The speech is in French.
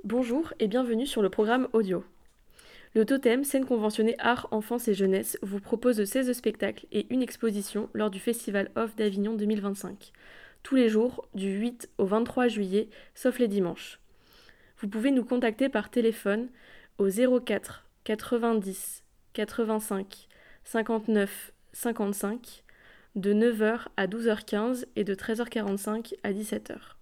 Bonjour et bienvenue sur le programme audio. Le Totem, scène conventionnée Art, Enfance et Jeunesse, vous propose 16 spectacles et une exposition lors du Festival Off d'Avignon 2025. Tous les jours, du 8 au 23 juillet, sauf les dimanches. Vous pouvez nous contacter par téléphone au 04 90 85 59 55 de 9h à 12h15 et de 13h45 à 17h.